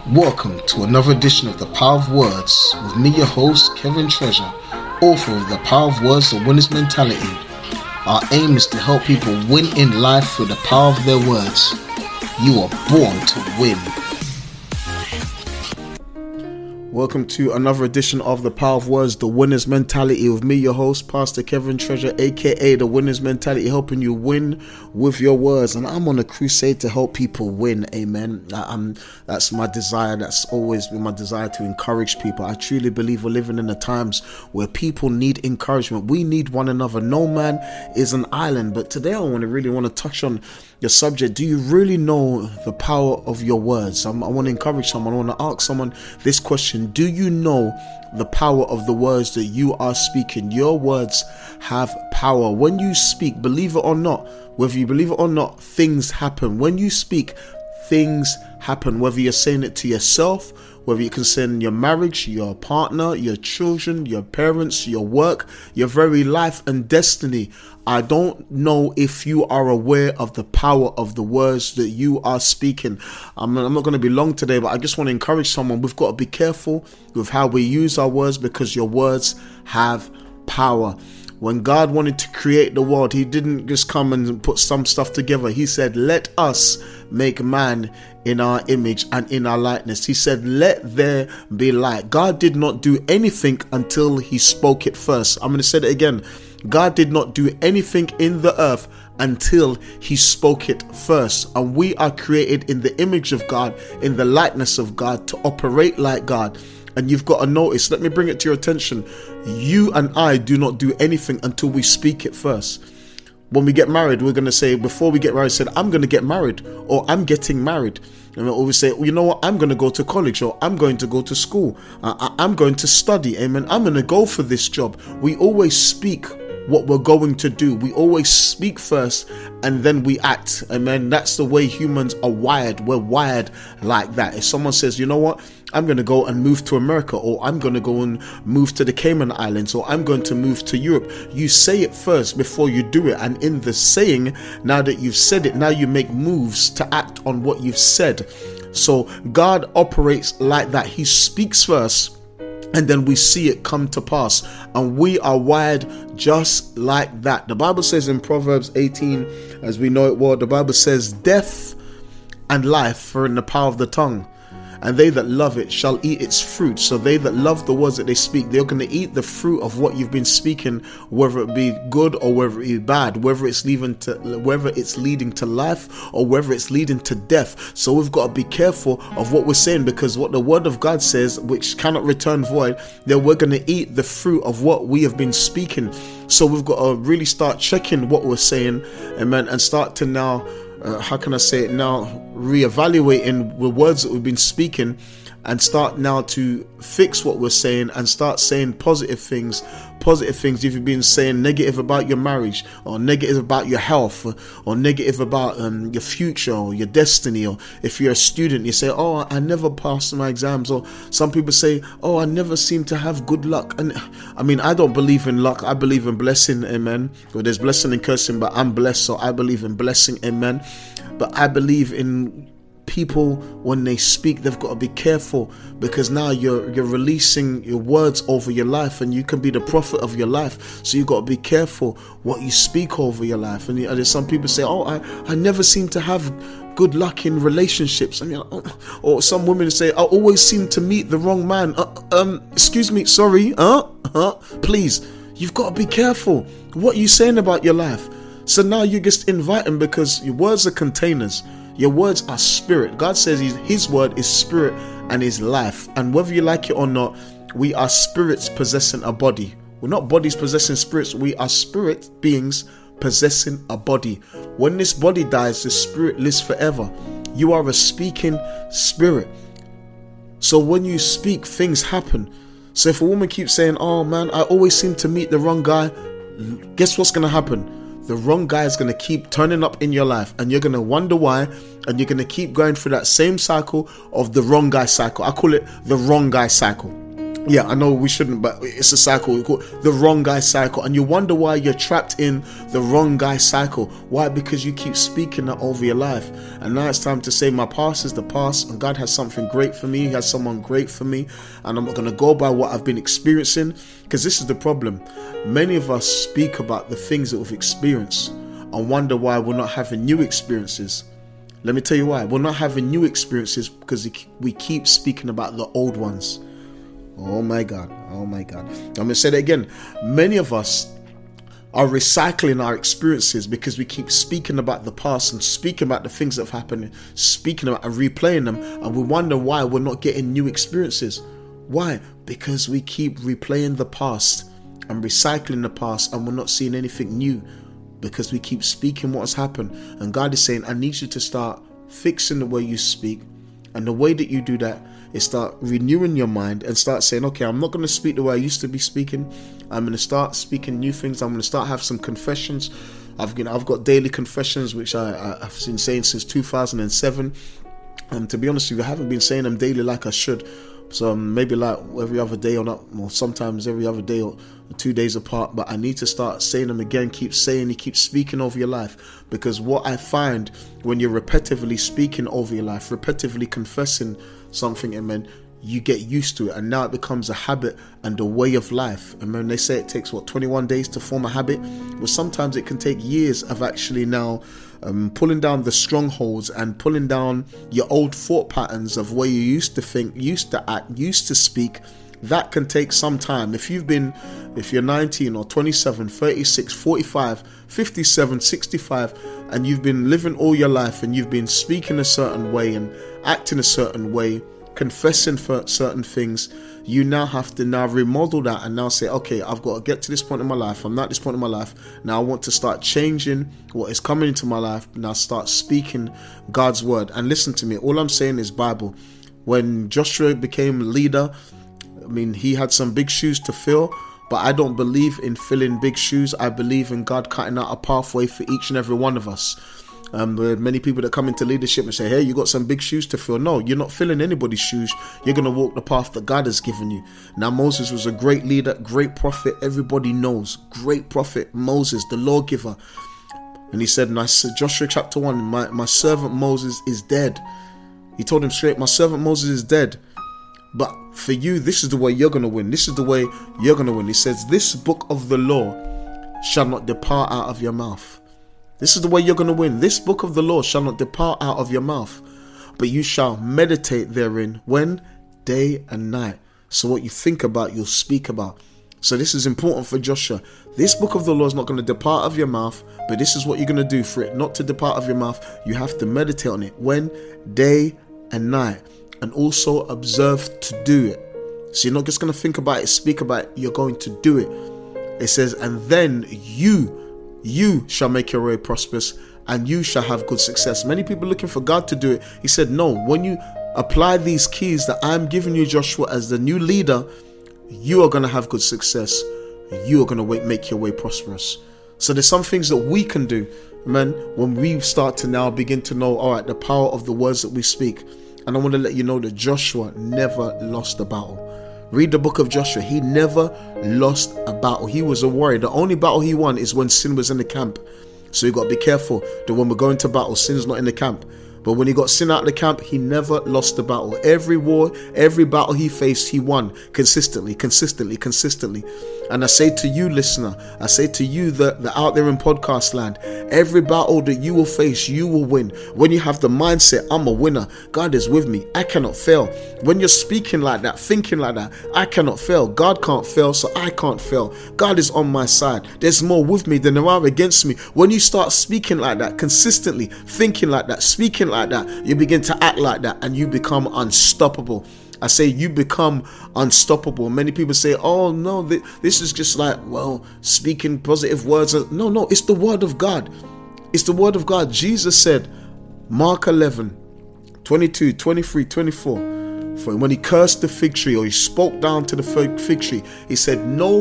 Welcome to another edition of The Power of Words with me, your host, Kevin Treasure, author of The Power of Words, The Winner's Mentality. Our aim is to help people win in life through the power of their words. You are born to win. Welcome to another edition of The Power of Words, The Winner's Mentality with me, your host, Pastor Kevin Treasure, aka The Winner's Mentality, helping you win with your words. And I'm on a crusade to help people win, amen. That's my desire. That's always been my desire, to encourage people. I truly believe we're living in the times where people need encouragement. We need one another. No man is an island. But today I really want to touch on the subject. Do you really know the power of your words? I want to encourage someone. I want to ask someone this question. Do you know the power of the words that you are speaking? Your words have power. When you speak, believe it or not, whether you believe it or not, things happen. When you speak, things happen. Whether you're saying it to yourself, whether you're concerning your marriage, your partner, your children, your parents, your work, your very life and destiny. I don't know if you are aware of the power of the words that you are speaking. I'm not going to be long today, but I just want to encourage someone. We've got to be careful with how we use our words, because your words have power. When God wanted to create the world, he didn't just come and put some stuff together. He said, let us make man in our image and in our likeness. He said, let there be light. God did not do anything until he spoke it first. I'm going to say that again. God did not do anything in the earth until he spoke it first. And we are created in the image of God, in the likeness of God, to operate like God. And you've got to notice, let me bring it to your attention. You and I do not do anything until we speak it first. When we get married, we're going to say, before we get married, said, I'm going to get married, or I'm getting married. And we always say, well, you know what, I'm going to go to college, or I'm going to go to school. I'm going to study. Amen. I'm going to go for this job. We always speak what we're going to do. We always speak first and then we act. Amen. That's the way humans are wired. We're wired like that. If someone says, you know what, I'm going to go and move to America, or I'm going to go and move to the Cayman Islands, or I'm going to move to Europe, you say it first before you do it. And in the saying, now that you've said it, now you make moves to act on what you've said. So God operates like that. He speaks first, and then we see it come to pass. And we are wired just like that. The Bible says in Proverbs 18, as we know it well, the Bible says, death and life are in the power of the tongue, and they that love it shall eat its fruit. So they that love the words that they speak, they're going to eat the fruit of what you've been speaking, whether it be good or whether it be bad, whether it's leading to life or whether it's leading to death. So we've got to be careful of what we're saying, because what the word of God says, which cannot return void, that we're going to eat the fruit of what we have been speaking. So we've got to really start checking what we're saying, amen, and start to now, reevaluating the words that we've been speaking, and start now to fix what we're saying and start saying positive things. If you've been saying negative about your marriage, or negative about your health, or negative about your future or your destiny, or if you're a student, you say, oh, I never passed my exams, or some people say, oh, I never seem to have good luck. And I mean, I don't believe in luck. I believe in blessing, amen. Well, there's blessing and cursing, but I'm blessed, so I believe in blessing, amen. But I believe in people, when they speak, they've got to be careful, because now you're releasing your words over your life, and you can be the prophet of your life. So you've got to be careful what you speak over your life. And there's some people say, oh, I never seem to have good luck in relationships. I mean, or some women say, I always seem to meet the wrong man. Excuse me, sorry, please. You've got to be careful what you're saying about your life. So now you're just inviting, because your words are containers. Your words are spirit. God says his word is spirit and is life. And whether you like it or not, we are spirits possessing a body. We're not bodies possessing spirits. We are spirit beings possessing a body. When this body dies, the spirit lives forever. You are a speaking spirit. So when you speak, things happen. So if a woman keeps saying, oh man, I always seem to meet the wrong guy, guess what's going to happen? The wrong guy is going to keep turning up in your life, and you're going to wonder why, and you're going to keep going through that same cycle of the wrong guy cycle. I call it the wrong guy cycle. Yeah, I know we shouldn't, but it's a cycle. We call it the wrong guy cycle. And you wonder why you're trapped in the wrong guy cycle. Why? Because you keep speaking that over your life. And now it's time to say my past is the past, and God has something great for me. He has someone great for me. And I'm not going to go by what I've been experiencing, because this is the problem. Many of us speak about the things that we've experienced and wonder why we're not having new experiences. Let me tell you why. We're not having new experiences because we keep speaking about the old ones. Oh my God. I'm going to say that again. Many of us are recycling our experiences because we keep speaking about the past and speaking about the things that have happened, speaking about and replaying them, and we wonder why we're not getting new experiences. Why? Because we keep replaying the past and recycling the past, and we're not seeing anything new because we keep speaking what has happened. And God is saying, I need you to start fixing the way you speak, and the way that you do that is start renewing your mind and start saying, okay, I'm not going to speak the way I used to be speaking. I'm going to start speaking new things. I'm going to start have some confessions. I've got daily confessions, which I've been saying since 2007. And to be honest with you, I haven't been saying them daily like I should. So maybe like every other day or not, or sometimes every other day or 2 days apart. But I need to start saying them again. Keep saying, you keep speaking over your life. Because what I find when you're repetitively speaking over your life, repetitively confessing something, amen, you get used to it, and now it becomes a habit and a way of life. And when they say it takes 21 days to form a habit, well, sometimes it can take years of actually now pulling down the strongholds and pulling down your old thought patterns of where you used to think, used to act, used to speak. That can take some time. If you're 19 or 27, 36, 45, 57, 65, and you've been living all your life and you've been speaking a certain way and acting a certain way, confessing for certain things, you now have to remodel that and now say, okay, I've got to get to this point in my life. I'm not at this point in my life. Now I want to start changing what is coming into my life. Now start speaking God's word. And listen to me, all I'm saying is Bible. When Joshua became leader, I mean, he had some big shoes to fill, but I don't believe in filling big shoes. I believe in God cutting out a pathway for each and every one of us. There are many people that come into leadership and say, hey, you got some big shoes to fill. No, you're not filling anybody's shoes. You're going to walk the path that God has given you. Now, Moses was a great leader, great prophet. Everybody knows. Great prophet, Moses, the lawgiver. And he said, Joshua chapter 1, my servant Moses is dead. He told him straight, my servant Moses is dead. But for you, this is the way you're going to win. This is the way you're going to win. He says, this book of the law shall not depart out of your mouth. This is the way you're going to win. This book of the law shall not depart out of your mouth, but you shall meditate therein when? Day and night. So what you think about, you'll speak about. So this is important for Joshua. This book of the law is not going to depart of your mouth, but this is what you're going to do for it not to depart of your mouth. You have to meditate on it when? Day and night. And also observe to do it. So you're not just going to think about it, speak about it, you're going to do it. It says, and then you shall make your way prosperous, and you shall have good success. Many people are looking for God to do it. He said, no, when you apply these keys that I'm giving you, Joshua, as the new leader, you are going to have good success. You are going to make your way prosperous. So there's some things that we can do, man, when we start to now begin to know, all right, the power of the words that we speak. And I want to let you know that Joshua never lost a battle. Read the book of Joshua. He never lost a battle. He was a warrior. The only battle he won is when sin was in the camp. So you got to be careful that when we're going to battle, sin's not in the camp. But when he got sin out of the camp, he never lost the battle. Every war, every battle he faced, he won consistently. And I say to you, listener, I say to you that out there in podcast land, every battle that you will face, you will win. When you have the mindset, I'm a winner, God is with me, I cannot fail. When you're speaking like that, thinking like that, I cannot fail. God can't fail, so I can't fail. God is on my side. There's more with me than there are against me. When you start speaking like that, consistently thinking like that, speaking like that, you begin to act like that, and you become unstoppable. I say you become unstoppable. Many people say, oh no, this is just like, well, speaking positive words. No, it's the word of God. It's the word of God. Jesus said, Mark 11, 22, 23, 24, for when he cursed the fig tree, or he spoke down to the fig tree, he said, no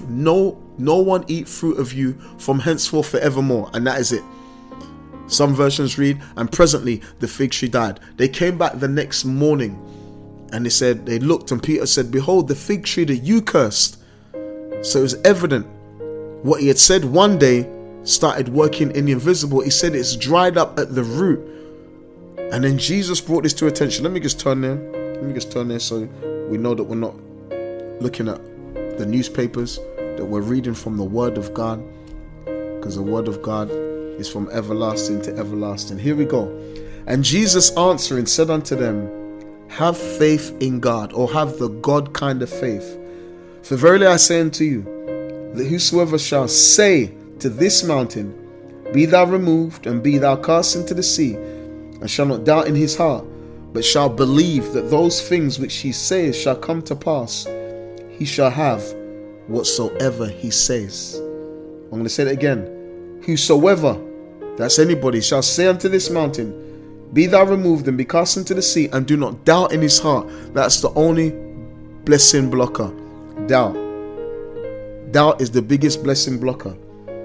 one eat fruit of you from henceforth forevermore. And that is it. Some versions read, and presently the fig tree died. They came back the next morning And they looked, and Peter said, behold, the fig tree that you cursed. So it was evident what he had said one day started working in the invisible. He said it's dried up at the root. And then Jesus brought this to attention. Let me just turn there so we know that we're not looking at the newspapers, that we're reading from the Word of God, because the Word of God is from everlasting to everlasting. Here we go. And Jesus answering said unto them, have faith in God, or have the God kind of faith. For verily I say unto you, that whosoever shall say to this mountain, be thou removed, and be thou cast into the sea, and shall not doubt in his heart, but shall believe that those things which he says shall come to pass, he shall have whatsoever he says. I'm going to say that again. Whosoever, that's anybody, shall say unto this mountain, be thou removed and be cast into the sea, and do not doubt in his heart. That's the only blessing blocker. Doubt. Doubt is the biggest blessing blocker.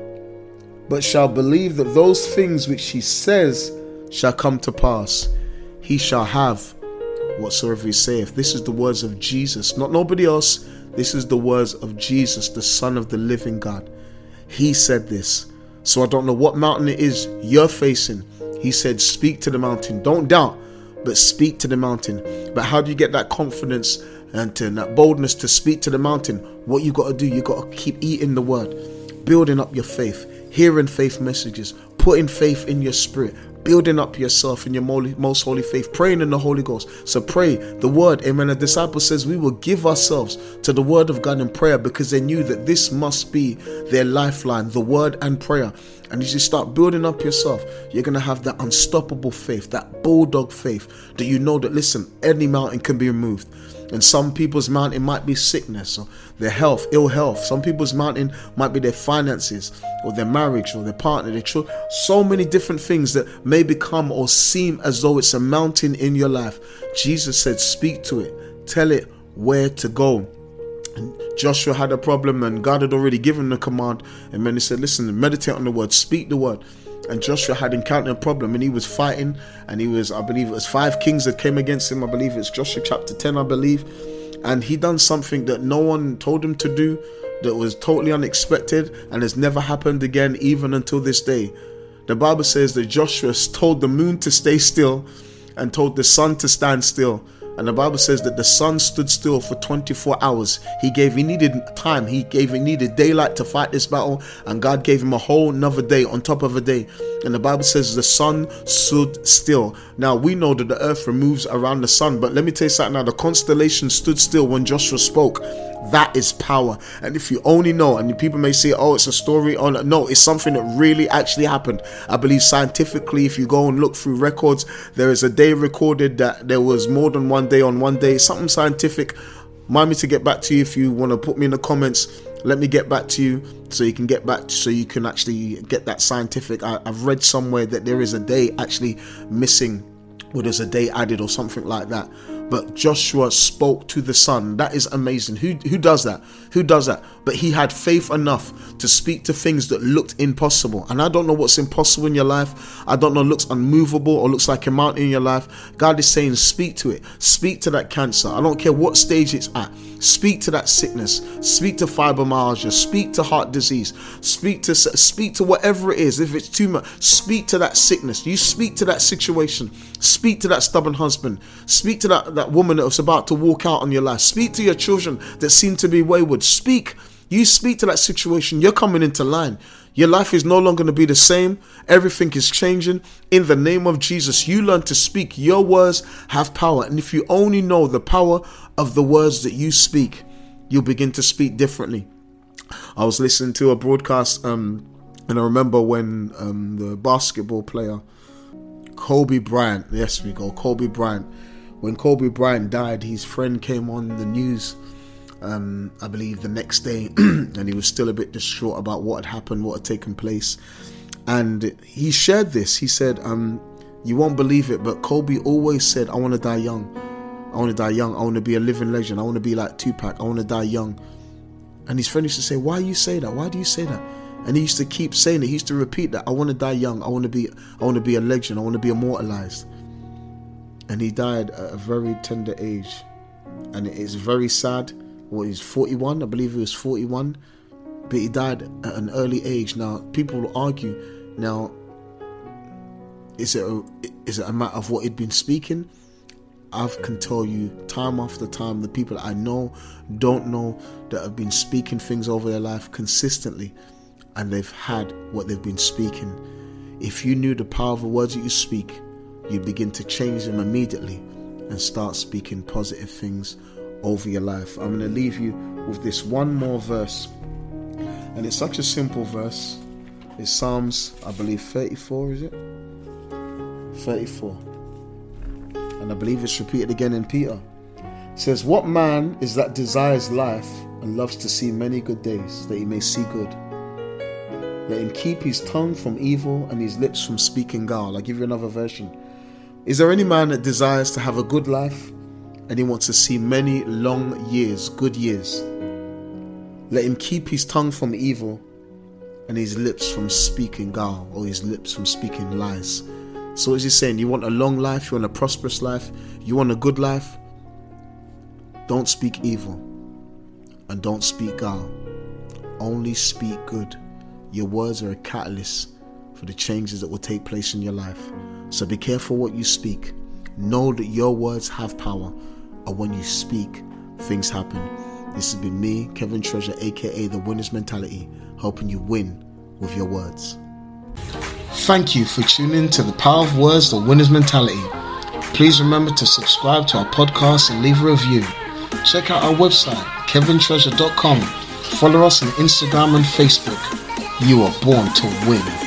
But shall believe that those things which he says shall come to pass, he shall have whatsoever he saith. This is the words of Jesus, not nobody else. This is the words of Jesus, the Son of the living God. He said this. So I don't know what mountain it is you're facing. He said, speak to the mountain. Don't doubt, but speak to the mountain. But how do you get that confidence and that boldness to speak to the mountain? What you got to do, you got to keep eating the word, building up your faith, hearing faith messages, putting faith in your spirit, building up yourself in your most holy faith, praying in the Holy Ghost. So pray the word. Amen. The disciple says we will give ourselves to the word of God in prayer, because they knew that this must be their lifeline, the word and prayer. And as you start building up yourself, you're going to have that unstoppable faith, that bulldog faith, that you know that, listen, any mountain can be removed. And some people's mountain might be sickness or their health, ill health. Some people's mountain might be their finances or their marriage or their partner, their children. So many different things that may become or seem as though it's a mountain in your life. Jesus said, speak to it. Tell it where to go. And Joshua had a problem, and God had already given the command. And then he said, listen, meditate on the word, speak the word. And Joshua had encountered a problem, and he was fighting, and he was, I believe it was 5 kings that came against him. I believe it's Joshua chapter 10, I believe. And he done something that no one told him to do, that was totally unexpected, and has never happened again, even until this day. The Bible says that Joshua told the moon to stay still and told the sun to stand still. And the Bible says that the sun stood still for 24 hours. He needed time. He needed daylight to fight this battle. And God gave him a whole nother day on top of a day. And the Bible says the sun stood still. Now, we know that the earth removes around the sun. But let me tell you something now. The constellation stood still when Joshua spoke. That is power. And if you only know, and people may say, oh, it's a story. Oh, no, it's something that really actually happened. I believe scientifically, if you go and look through records, there is a day recorded that there was more than one day on one day. Something scientific. Mind me to get back to you if you want to put me in the comments. Let me get back to you so you can get back, so you can actually get that scientific. I've read somewhere that there is a day actually missing, or there's a day added or something like that. But Joshua spoke to the sun. That is amazing. Who does that? Who does that? But he had faith enough to speak to things that looked impossible. And I don't know what's impossible in your life. I don't know looks unmovable or looks like a mountain in your life. God is saying, speak to it. Speak to that cancer. I don't care what stage it's at. Speak to that sickness. Speak to fibromyalgia. Speak to heart disease. Speak to whatever it is. If it's too much, speak to that sickness. You speak to that situation. Speak to that stubborn husband. Speak to that woman that was about to walk out on your life. Speak to your children that seem to be wayward. Speak. You speak to that situation. You're coming into line. Your life is no longer going to be the same. Everything is changing. In the name of Jesus, you learn to speak. Your words have power. And if you only know the power of the words that you speak, you'll begin to speak differently. I was listening to a broadcast and I remember when the basketball player Kobe Bryant, yes we go, Kobe Bryant. When Kobe Bryant died, his friend came on the news, I believe the next day, and he was still a bit distraught about what had happened, what had taken place. And he shared this. He said, you won't believe it, but Kobe always said, I want to die young. I want to die young. I want to be a living legend. I want to be like Tupac. I want to die young. And his friend used to say, why you say that? Why do you say that? And he used to keep saying it. He used to repeat that. I want to die young. I want to be a legend. I want to be immortalized. And he died at a very tender age. And it's very sad. Well, he's 41, I believe he was 41, but he died at an early age. Now, people will argue, now, is it a matter of what he'd been speaking? I can tell you time after time, the people I know, don't know, that have been speaking things over their life consistently, and they've had what they've been speaking. If you knew the power of the words that you speak, you'd begin to change them immediately and start speaking positive things over your life. I'm going to leave you with this one more verse, and it's such a simple verse. It's Psalms, I believe 34, is it? 34. And I believe it's repeated again in Peter. It says, what man is that desires life and loves to see many good days, that he may see good? Let him keep his tongue from evil and his lips from speaking guile. I'll give you another version. Is there any man that desires to have a good life and he wants to see many long years, good years? Let him keep his tongue from evil and his lips from speaking guile, or his lips from speaking lies. So as he's saying, you want a long life, you want a prosperous life, you want a good life, don't speak evil and don't speak guile. Only speak good. Your words are a catalyst for the changes that will take place in your life. So be careful what you speak. Know that your words have power, and when you speak, things happen. This has been me, Kevin Treasure, aka The Winner's Mentality, helping you win with your words. Thank you for tuning in to The Power of Words, The Winner's Mentality. Please remember to subscribe to our podcast and leave a review. Check out our website, kevintreasure.com. Follow us on Instagram and Facebook. You are born to win.